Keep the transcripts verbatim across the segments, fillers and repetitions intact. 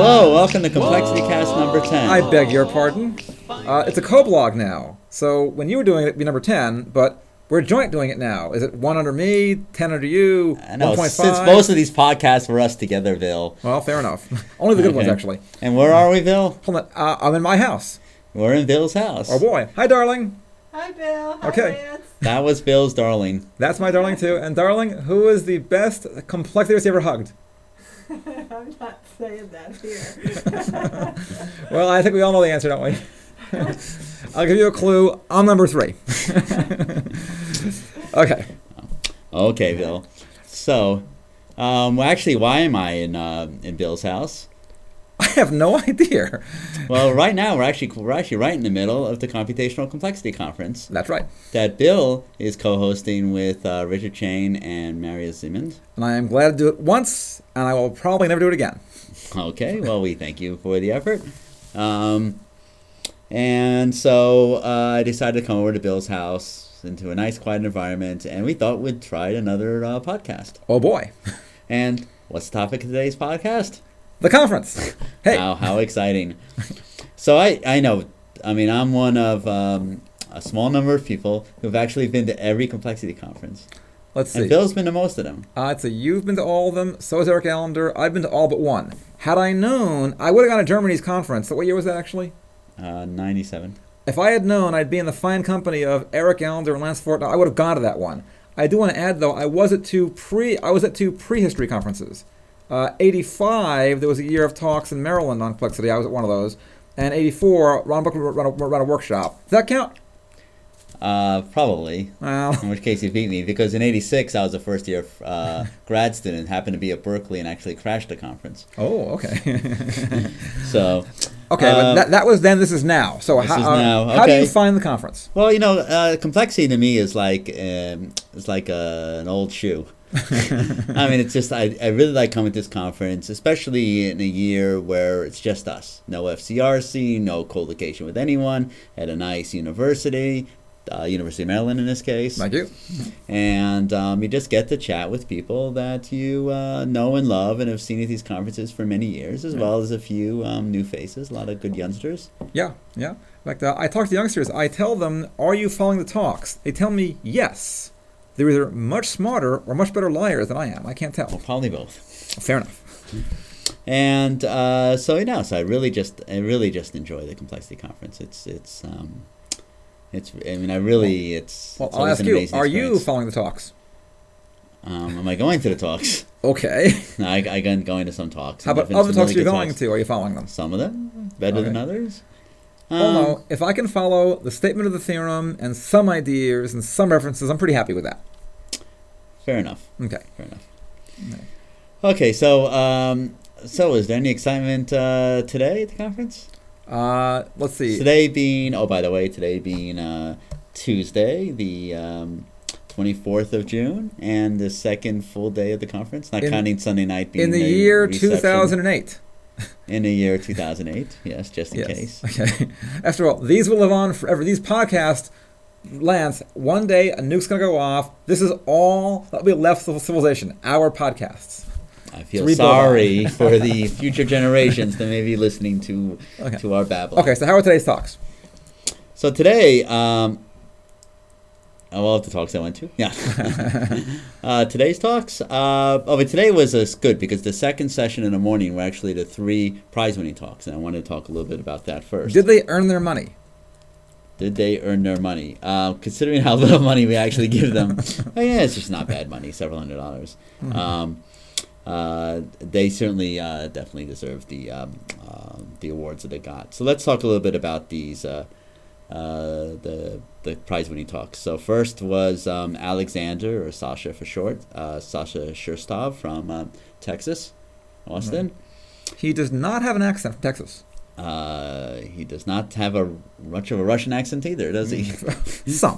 Hello, welcome to Complexity Cast number ten. I beg your pardon. Uh, it's a co-blog now. So when you were doing it, it'd be number ten, but we're joint doing it now. Is it one under me, ten under you, I know, one point five? since most of these podcasts were us together, Bill. Well, fair enough. Only the good Okay. ones, actually. And where are we, Bill? Hold on. Uh, I'm in my house. We're in Bill's house. Oh, boy. Hi, darling. Hi, Bill. Hi, Okay. Lance. That was Bill's darling. That's my darling, too. And, darling, who is the best complexity you ever hugged? I'm not saying that here. Well, I think we all know the answer, don't we? I'll give you a clue. I'm number three. Okay. Okay, Bill. So, um, well, actually, why am I in uh, in Bill's house? I have no idea. Well, right now we're actually we're actually right in the middle of the Computational Complexity Conference That's right. that Bill is co-hosting with uh, Richard Chain and Marius Siemens. And I am glad to do it once, and I will probably never do it again. Okay, well, we thank you for the effort. Um, and so uh, I decided to come over to Bill's house into a nice, quiet environment, and we thought we'd try another uh, podcast. Oh, boy. And what's the topic of today's podcast? The conference. Hey. Wow, how exciting. So I, I know, I mean, I'm one of um, a small number of people who've actually been to every Complexity conference. Let's see. And Bill's been to most of them. Uh, it's a, you've been to all of them. So has Eric Allender. I've been to all but one. Had I known, I would have gone to Germany's conference. So what year was that, actually? Uh, ninety-seven. If I had known I'd be in the fine company of Eric Allender and Lance Fort, I would have gone to that one. I do want to add, though, I was at two pre I was at two prehistory conferences. Uh, eighty-five, there was a year of talks in Maryland on complexity. I was at one of those. And eighty-four, Ron Buckler ran a, ran a workshop. Does that count? Uh, probably. Well, In which case you beat me, because in eighty-six I was a first year uh, grad student, happened to be at Berkeley and actually crashed the conference. oh, okay. So, okay, uh, but that, that was then, this is now. So This how, is uh, now, how do you okay. find the conference? well, you know, uh, complexity to me is like um, it's like uh, an old shoe. I mean, it's just I, I really like coming to this conference, especially in a year where it's just us. No F C R C, no co-location with anyone, at a nice university. Uh, University of Maryland in this case. Thank you. And um, you just get to chat with people that you uh, know and love and have seen at these conferences for many years, as well as a few um, new faces, a lot of good youngsters. Yeah, yeah. In fact, uh, I talk to youngsters. I tell them, are you following the talks? They tell me, yes. They're either much smarter or much better liars than I am. I can't Well, tell. probably both. Fair enough. And uh, so, you know, so I really just, I really just enjoy the Complexity Conference. It's, it's, um, it's. I mean, I really, it's. Well, it's I'll always ask an you, amazing are you experience. following the talks? Um, am I going to the talks? Okay. No, I, I am going to some talks. How and about there've been other some talks really you're good going talks. to? Are you following them? Some of them better Okay. than others. Well, Um, no. If I can follow the statement of the theorem and some ideas and some references, I'm pretty happy with that. Fair enough. Okay. Fair enough. Okay. Okay, so um, so is there any excitement uh, today at the conference? Uh, let's see. Today being, oh, by the way, today being uh, Tuesday, the um, twenty-fourth of June, and the second full day of the conference, not In- counting Sunday night being In the the year reception. two thousand eight. In the year two thousand eight, yes, just in Yes. case. Okay. After all, these will live on forever. These podcasts, Lance, one day a nuke's going to go off. This is all that will be left of civilization, our podcasts. I feel rebuild sorry for the future generations that may be listening to Okay. to our babble. Okay, so how are today's talks? So today, um, oh, all of the talks I went to, yeah. uh, today's talks, uh, oh, but today was uh, good because the second session in the morning were actually the three prize-winning talks, and I wanted to talk a little bit about that first. Did they earn their money? Did they earn their money? Uh, considering how little money we actually give them, oh, yeah, it's just not bad money, several hundred dollars. Mhm. Um, uh, they certainly uh, definitely deserve the um, uh, the awards that they got. So let's talk a little bit about these uh, uh, the the prize-winning talks. So first was um, Alexander, or Sasha for short, uh, Sasha Shurstov from uh, Texas, Austin. He does not have an accent from Texas. Uh, he does not have a much of a Russian accent either, does he? Some.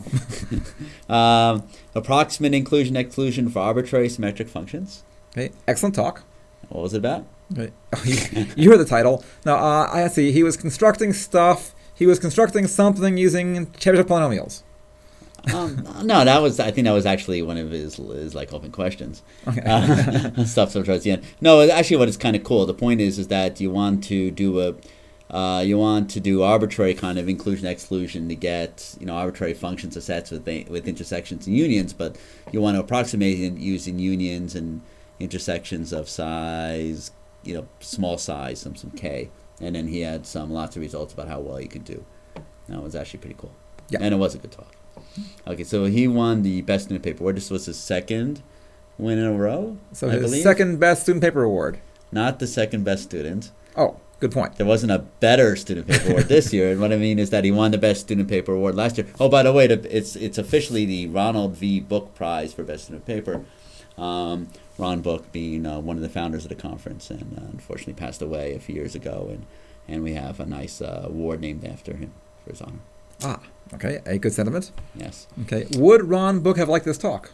um, approximate inclusion exclusion for arbitrary symmetric functions. Okay. Excellent talk. What was it about? Okay. You heard the title. Now, uh, I see. He was constructing stuff. He was constructing something using Chebyshev polynomials. Um, no, that was. I think that was actually one of his, his like open questions. Okay. Uh, stuff so towards the end. No, actually, what is kind of cool. The point is, is that you want to do a, uh, you want to do arbitrary kind of inclusion exclusion to get you know arbitrary functions of sets with with intersections and unions, but you want to approximate it using unions and intersections of size, you know, small size, some some k, and then he had some lots of results about how well you could do. That was actually pretty cool. Yeah. And it was a good talk. Okay, so he won the best student paper award. This was his second win in a row, So I his believe. second best student paper award. Not the second best student. Oh, good point. There wasn't a better student paper award this year. And what I mean is that he won the best student paper award last year. Oh, by the way, the, it's it's officially the Ronald V. Book Prize for best student paper. Um, Ron Book being uh, one of the founders of the conference, and uh, unfortunately passed away a few years ago. And, and we have a nice uh, award named after him for his honor. Ah, okay, a good sentiment. Yes. Okay, would Ron Book have liked this talk?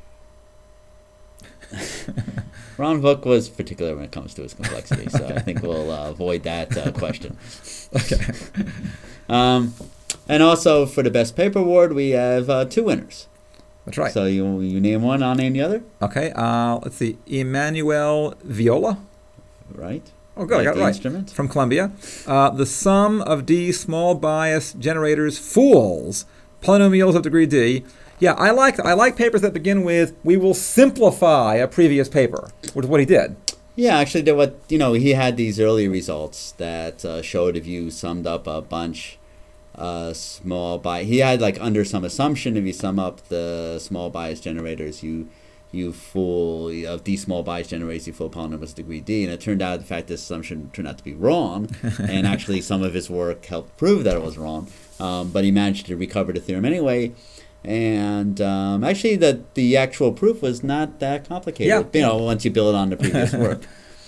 Ron Book was particular when it comes to his complexity, so I think we'll uh, avoid that uh, question. Okay. Um, and also for the best paper award, we have uh, two winners. That's right. So you you name one, I'll name the other. Okay, uh, let's see. Emmanuel Viola. Right. Oh, good, I Like got it the right. instrument. From Columbia. Uh, the sum of D small bias generators fools polynomials of degree D. Yeah, I like I like papers that begin with "we will simplify a previous paper," which is what he did. Yeah, actually, there what you know he had these early results that uh, showed if you summed up a bunch, uh, small bias. He had like under some assumption if you sum up the small bias generators, you you fool of D small bias generators, you fool polynomials degree D, and it turned out the fact this assumption turned out to be wrong, and actually some of his work helped prove that it was wrong. Um, but he managed to recover the theorem anyway. And um, actually, the the actual proof was not that complicated. Yeah. You know, once you build it on the previous work.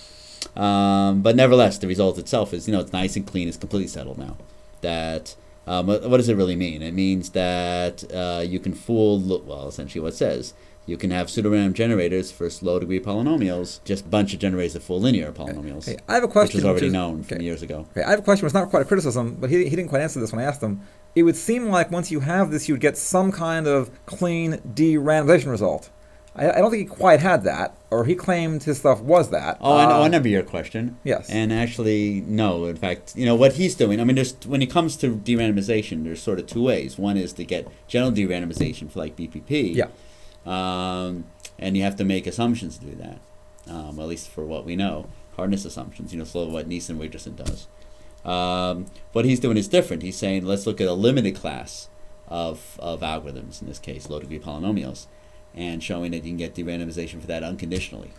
Um, but nevertheless, the result itself is, you know, it's nice and clean. It's completely settled now. That um, what, what does it really mean? It means that uh, you can fool. Well, essentially, what it says. You can have pseudorandom generators for low degree polynomials, just a bunch of generators that fool linear polynomials. Okay, I have a question. Which was already which is- known from okay. years ago. Okay, I have a question. It's not quite a criticism, but he, he didn't quite answer this when I asked him. It would seem like once you have this, you would get some kind of clean de-randomization result. I, I don't think he quite had that, or he claimed his stuff was that. Oh, I, know, Uh, I remember your question. Yes. And actually, no. In fact, you know what he's doing. I mean, there's when it comes to de-randomization, there's sort of two ways. One is to get general de-randomization for like B P P. Yeah. Um, and you have to make assumptions to do that. Um, at least for what we know, hardness assumptions. You know, sort of what Neeson Wigderson does. Um, what he's doing is different. He's saying let's look at a limited class of of algorithms. In this case, low degree polynomials, and showing that you can get de-randomization for that unconditionally.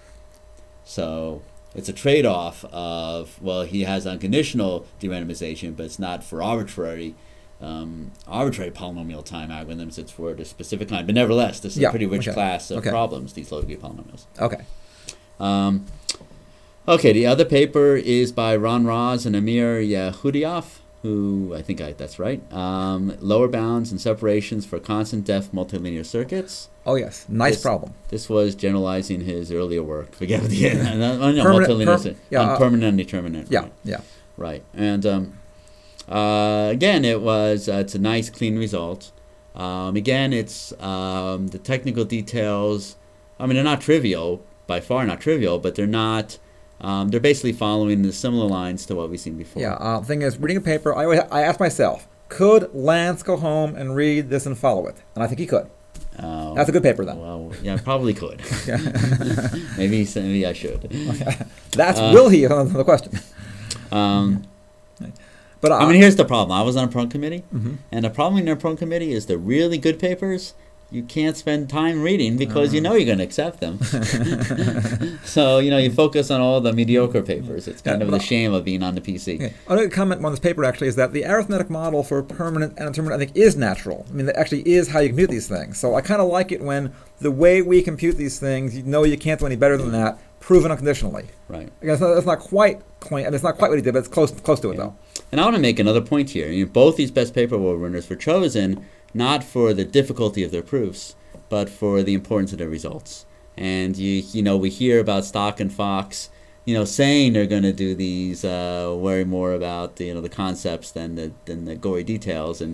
So it's a trade-off of, well, he has unconditional de-randomization, but it's not for arbitrary um, arbitrary polynomial time algorithms. It's for the specific kind. But nevertheless, this is Yeah, a pretty rich okay, class of okay. problems, these low degree polynomials. Okay. Um, okay, the other paper is by Ron Raz and Amir Yehudioff, who I think I, that's right. Um, lower bounds and separations for constant depth multilinear circuits. Oh, yes. Nice This- problem. This was generalizing his earlier work. Forget the no, no, Permanent- multilinear, per- yeah, uh, permanent and indeterminate. Yeah, Right. yeah. Right. And um, uh, again, it was uh, it's a nice, clean result. Um, again, it's um, the technical details. I mean, they're not trivial, by far not trivial, but they're not. Um, they're basically following the similar lines to what we've seen before. Yeah, uh, thing is, reading a paper, I, always, I ask myself, could Lance go home and read this and follow it? And I think he could. Uh, That's a good paper, then. Well, yeah, probably could. maybe, maybe I should. That's Uh, will he on the question. Um, But uh, I mean, here's the problem. I was on a prone committee, Mhm. and the problem in a prone committee is the really good papers you can't spend time reading because you know you're going to accept them. So, you know, you focus on all the mediocre papers. It's kind Yeah, of but the shame of being on the P C. Okay. Another comment on this paper actually is that the arithmetic model for permanent and indeterminate, I think, is natural. I mean, that actually is how you compute these things. So I kind of like it when the way we compute these things, you know you can't do any better than that, proven unconditionally. Right. Again, it's not, it's not quite clean. I mean, it's not quite what he did, but it's close close to it, Yeah. though. And I want to make another point here. You know, both these best paper award winners were chosen not for the difficulty of their proofs, but for the importance of their results. And you you know we hear about Stock and Fox, you know, saying they're going to do these, uh, worry more about the, you know the concepts than the than the gory details. And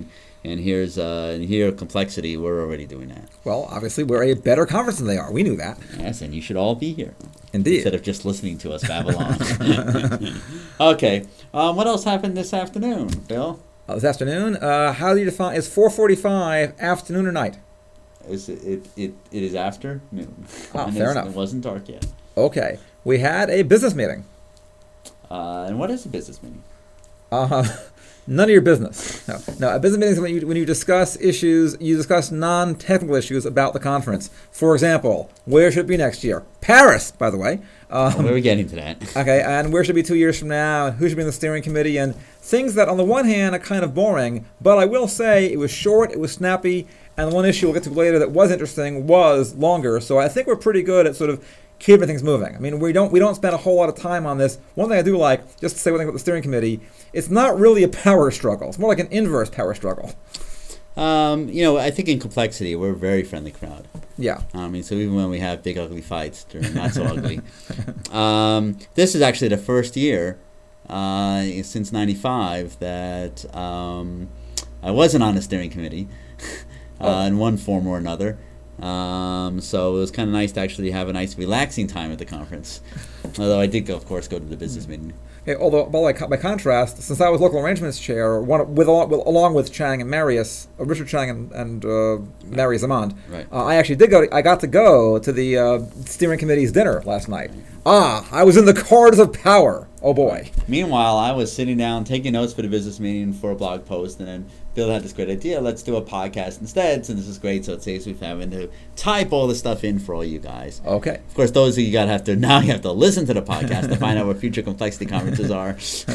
And here's uh, and here complexity. We're already doing that. Well, obviously, we're a better conference than they are. We knew that. Yes, and you should all be here. Indeed. Instead of just listening to us babble on. Okay. Um, what else happened this afternoon, Bill? Uh, this afternoon, uh, how do you define, is four forty-five afternoon or night? Is it, it, it, it is afternoon. Ah, And fair it's- enough. It wasn't dark yet. Okay. We had a business meeting. Uh, and what is a business meeting? Uh, none of your business. No, no. A business meeting is when you when you discuss issues, you discuss non-technical issues about the conference. For example, where should it be next year? Paris, by the way. Um, Well, we're getting to that. Okay, and where should it be two years from now, and who should be in the steering committee, and things that, on the one hand, are kind of boring, but I will say it was short, it was snappy, and the one issue we'll get to later that was interesting was longer. So I think we're pretty good at sort of keeping things moving. I mean, we don't we don't spend a whole lot of time on this. One thing I do like, just to say one thing about the steering committee, it's not really a power struggle. It's more like an inverse power struggle. Um, you know, I think in complexity, we're a very friendly crowd. Yeah. I mean, so even when we have big ugly fights, they're not so ugly. Um, this is actually the first year uh, since ninety-five that um, I wasn't on the steering committee uh, Oh. in one form or another. Um, so it was kind of nice to actually have a nice relaxing time at the conference. Although I did, go, of course, go to the business meeting. Okay, although, by, by contrast, since I was local arrangements chair, one, with, along, with, along with Chang and Marius, uh, Richard Chang and, and uh, Marius Amand, Right. uh, I actually did go. To, I got to go to the uh, steering committee's dinner last night. Ah, I was in the corridors of power. Oh boy. Meanwhile, I was sitting down taking notes for the business meeting for a blog post, and then Bill had this great idea. Let's do a podcast instead, since this is great. So it saves me from having to type all this stuff in for all you guys. Okay. Of course, those of you gotta have to now you have to listen to the podcast to find out what future complexity conferences are.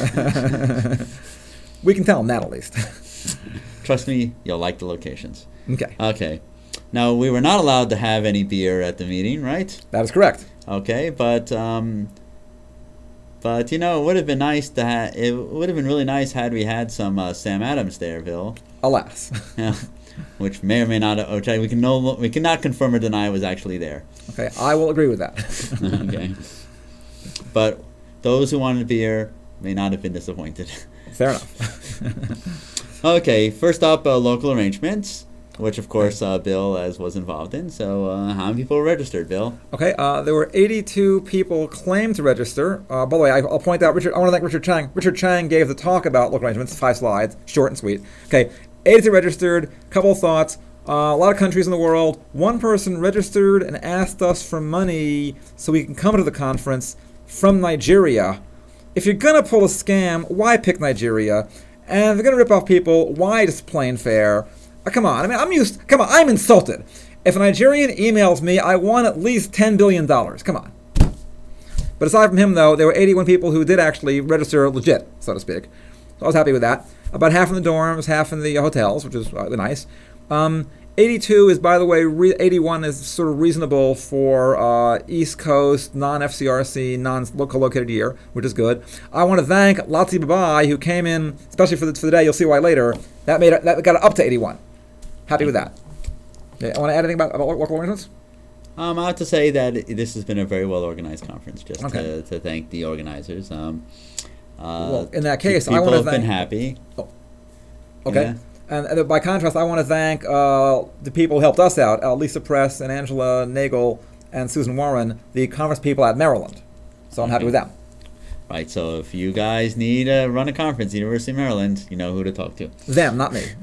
We can tell them that at least. Trust me, you'll like the locations. Okay. Okay. Now we were not allowed to have any beer at the meeting, right? That is correct. Okay, but um, but you know, it would have been nice to have. It would have been really nice had we had some uh, Sam Adams there, Bill. Alas. Yeah, which may or may not. Which I, we can no, we cannot confirm or deny was actually there. Okay, I will agree with that. Okay, but those who wanted beer may not have been disappointed. Fair enough. Okay, first up, uh, local arrangements, which of course uh, Bill as was involved in. So, uh, how many people were registered, Bill? Okay, uh, there were eighty-two people claimed to register. Uh, by the way, I, I'll point out, Richard. I want to thank Richard Chang. Richard Chang gave the talk about local arrangements, five slides, short and sweet. Okay, eighty-two registered. Couple of thoughts. Uh, a lot of countries in the world. One person registered and asked us for money so we can come to the conference from Nigeria. If you're gonna pull a scam, why pick Nigeria? And if you're gonna rip off people, why just plain fare? Uh, come on, I mean, I'm used. Come on, I'm insulted. If a Nigerian emails me, I want at least ten billion dollars. Come on. But aside from him, though, there were eighty-one people who did actually register legit, so to speak. So I was happy with that. About half in the dorms, half in the hotels, which is uh, nice. Um, eighty-two is, by the way, re- eighty-one is sort of reasonable for uh, East Coast, non-F C R C, non-local-located year, which is good. I want to thank Latsi Babai, who came in, especially for the, for the day. You'll see why later. That made it, that got it up to eighty-one. Happy with that. Okay, I want to add anything about, about local arrangements? Um, I have to say that it- this has been a very well organized conference. Just Okay. to, to thank the organizers. Um, uh, Well, in that case, I people wanna have been thank- happy. Okay. Yeah. And, and by contrast, I want to thank uh, the people who helped us out, uh, Lisa Press and Angela Nagel and Susan Warren, the conference people at Maryland. So I'm happy Okay. with them. Right. So if you guys need to run a conference, University of Maryland, you know who to talk to. Them, not me.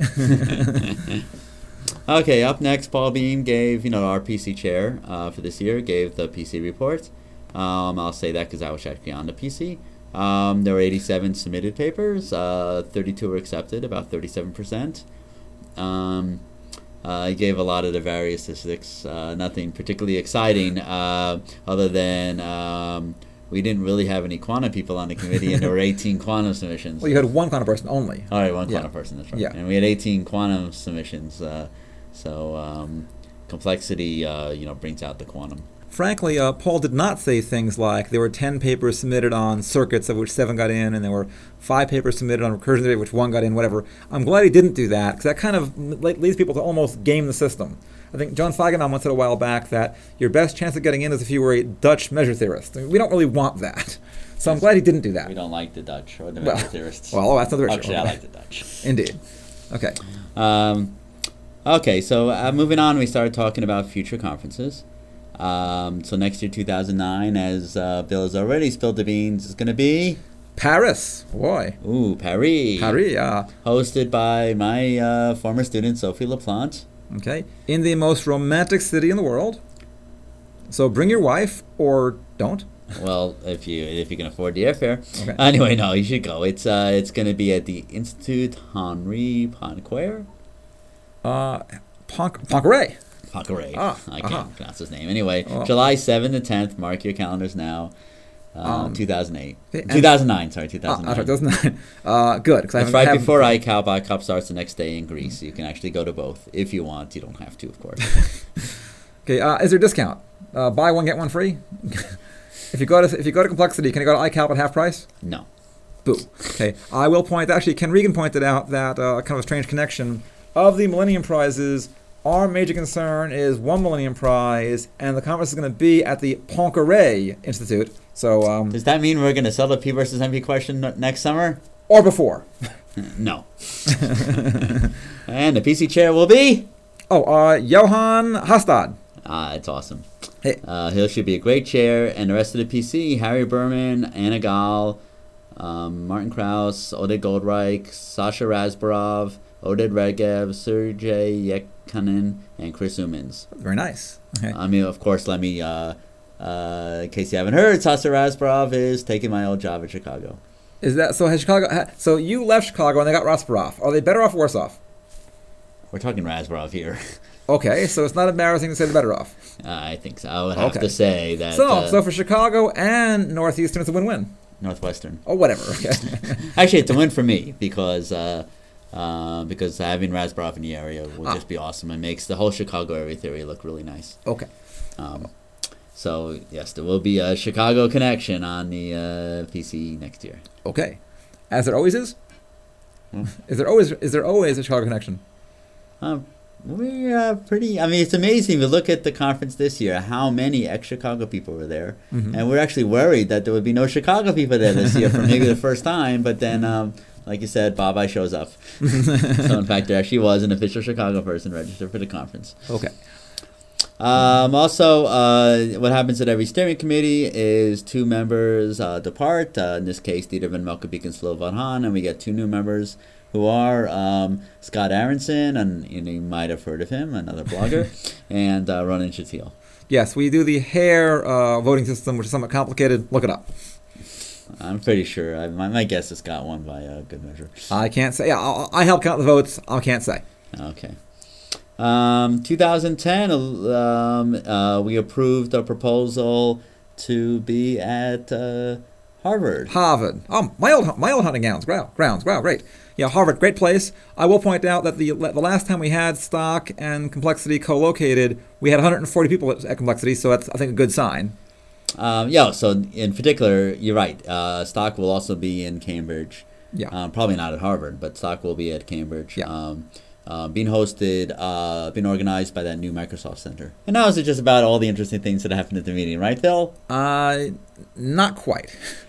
Okay, up next, Paul Beam gave, you know, our P C chair uh, for this year, gave the P C report. Um, I'll say that because I was actually on the P C. Um, there were eighty-seven submitted papers, uh, thirty-two were accepted, about thirty-seven percent. Um, uh, I gave a lot of the various statistics, uh, nothing particularly exciting, uh, other than um, we didn't really have any quantum people on the committee, and there were eighteen quantum submissions. Well, you had one quantum person only. All right, one Yeah. quantum person, that's right. Yeah. And we had eighteen quantum submissions. Uh, so um, complexity, uh, you know, brings out the quantum. Frankly, uh, Paul did not say things like there were ten papers submitted on circuits, of which seven got in, and there were five papers submitted on recursion theory, which one got in, whatever. I'm glad he didn't do that, because that kind of le- leads people to almost game the system. I think John Feigenbaum once said a while back that your best chance of getting in is if you were a Dutch measure theorist. I mean, we don't really want that. So I'm glad he didn't do that. We don't like the Dutch or the Well, measure theorists. well, that's another issue. Actually, I like the Dutch. Indeed. Okay. Um, okay, so uh, moving on, we started talking about future conferences. Um, so next year, two thousand nine, as uh, Bill has already spilled the beans, is going to be... Paris. Boy. Ooh, Paris. Paris, yeah. Hosted by my uh, former student, Sophie LaPlante. Okay. In the most romantic city in the world. So bring your wife, or don't. Well, if you if you can afford the airfare. Okay. Anyway, no, you should go. It's uh, it's going to be at the Institut Henri Poincaré. Uh, Ponc- Poincaré. Poincaré. Ah, I can't uh-huh. pronounce his name. Anyway, Oh. July seventh and tenth. Mark your calendars now. Uh, Um, two thousand eight. okay, and- two thousand nine, sorry, Ah, two thousand nine. that's right, doesn't Uh, good. 'Cause I It's haven't- right haven't- before I C A L B Cup starts the next day in Greece. You can actually go to both if you want. You don't have to, of course. Okay. Uh, is there a discount? Uh, buy one get one free. If you go to if you go to Complexity, can you go to I C A L B at half price? No. Boo. Okay. I will point. Actually, Ken Regan pointed out that uh, kind of a strange connection of the Millennium Prizes. Our major concern is one Millennium Prize, and the conference is going to be at the Poincaré Institute. So, um, Does that mean we're going to settle the P versus M P question n- next summer? or before. No. And the P C chair will be? Oh, uh, Johann Hastad. Ah, it's awesome. Hey. Uh, he should be a great chair. And the rest of the P C, Harry Berman, Anna Gall, um, Martin Krauss, Oded Goldreich, Sasha Razbarov, Oded Regev, Sergey Yekhanin, and Chris Umans. Very nice. Okay. I mean, of course, let me, uh, uh, in case you haven't heard, Sasha Razbarov is taking my old job at Chicago. Is that so? Has Chicago? Ha, so you left Chicago and they got Rasparov. Are they better off or worse off? We're talking Razbarov here. Okay, so it's not embarrassing to say they're better off. Uh, I think so. I would have Okay. to say that So, uh, so for Chicago and Northeastern, it's a win-win. Northwestern. Oh, whatever. Okay. Actually, it's a win for me because uh, uh, because having Razbarov in the area will Ah. just be awesome. It makes the whole Chicago area theory look really nice. Okay. Um, so yes, there will be a Chicago connection on the uh, P C next year. Okay. As there always is. Hmm. Is there always is there always a Chicago connection? Um, we're uh, pretty. I mean, it's amazing. We look at the conference this year. How many ex-Chicago people were there, Mhm. and we're actually worried that there would be no Chicago people there this year for maybe the first time. But then, um, like you said, Bob I shows up. So in fact, there actually was an official Chicago person registered for the conference. Okay. Um, also, uh, what happens at every steering committee is two members uh, depart. Uh, in this case, Dieter Van Melkebeek and Slo Van Haan, and we get two new members who are um, Scott Aronson, and you, know, you might have heard of him, another blogger, and uh, Ronan Shatil. Yes, we do the hair uh, voting system, which is somewhat complicated. Look it up. I'm pretty sure. I, my, my guess is Scott won by a good measure. I can't say. Yeah, I, I help count the votes. I can't say. Okay. Um, two thousand ten, um, uh, we approved a proposal to be at uh, Harvard. Harvard. Oh, my old my old hunting grounds. Wow, grounds. Wow, great. Yeah, Harvard, great place. I will point out that the the last time we had Stock and Complexity co-located, we had one hundred forty people at, at Complexity, so that's I think a good sign. Um, yeah, so in particular, you're right. Uh, Stock will also be in Cambridge. Yeah. Um, probably not at Harvard, but Stock will be at Cambridge. Yeah. Um, uh, being hosted, uh, being organized by that new Microsoft Center. And now is it just about all the interesting things that happened at the meeting, right, Phil? Uh, not quite.